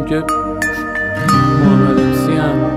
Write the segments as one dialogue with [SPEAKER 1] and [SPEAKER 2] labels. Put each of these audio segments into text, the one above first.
[SPEAKER 1] که محمد امسی هم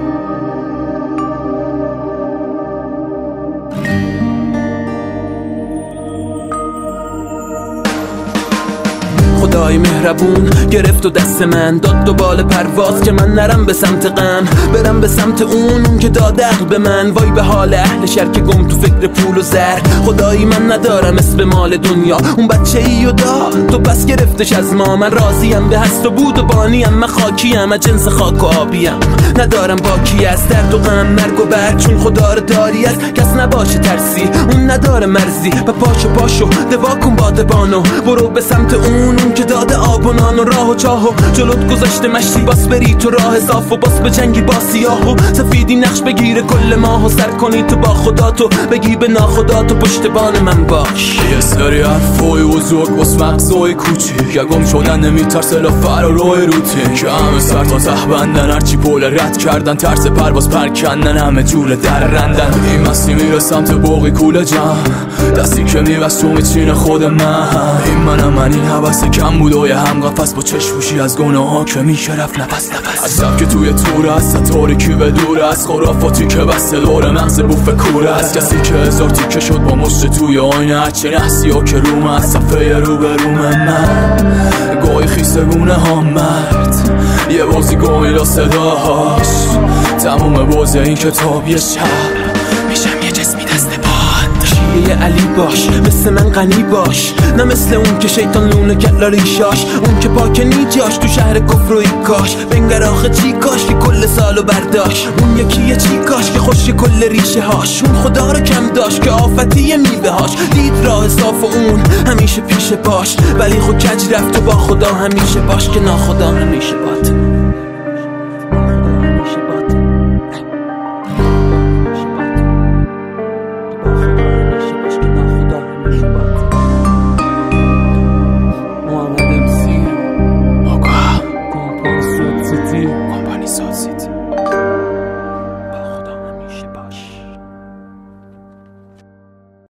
[SPEAKER 1] خدای مهربون گرفت و دست من داد دو بال پرواز که من نرم به سمت غم، برم به سمت اون که داد عقل به من. وای به حال اهل شهر که گم تو فکر پول و زر. خدایی من ندارم اسم مال دنیا، اون بچه ای و داد تو بس گرفتش از ما. من راضیم به هست و بود و بانیم، من خاکیم از جنس خاک و آبیم. ندارم باکی از درد و غم مرگ و برگ، چون خدا رو داری از کس نباشه ترسی. اون نداره مرزی و پاشو دوا کن بادبانو، برو به سمت اون که داده آب و نان و راه و چاه و جلوت گذاشته مشتی باس بری تو راه صاف و باس به جنگی با سیاه و سفیدی نقش بگیره کل ماه و سر کنی تو با خدا تو بگی به ناخدا تو پشتبان من باش.
[SPEAKER 2] یه سری حرفای بزرگ باس مغزای کوچیک، یا گم شدن نمیترسه لفر و روی روتین که همه سر تا ته بندن، هرچی پول رد کردن ترس پرواز پرکندن، همه جور در رندن. این مستی میره سمت باقی کوله جمع، دستی که میبست تو میچینه خود من. این من این حوث کم بود و یه هم قفص با چشموشی از گناه ها که میشه رفت نفس. عجب که توی تور است تاریکی به دور است، خرافاتی که بسته دور مغز بوف کوره است. کسی که هزار تیکه شد با مشت توی آینه، هرچه نحسی ها که روم از صفحه رو به روم من. گاهی خیسگونه ها مرد یه بازی گاهی لا صداهاش، تموم بازی این کتاب یه شب میشم یه جسمی دست
[SPEAKER 1] یه علی باش مثل من غنی باش، نه مثل اون که شیطان لونه کلا ریشاش. اون که پاک نیجاش تو شهر کفر و ایکاش، بنگر آخه چی کاش که کل سالو برداشت. اون یکیه چی کاش که خوش کل ریشه هاش. اون خدا رو کم داشت که آفتی میوه هاش، دید راه صاف و اون همیشه پیش پاش. ولی خود کج رفت و با خدا همیشه باش که ناخدا همیشه باد.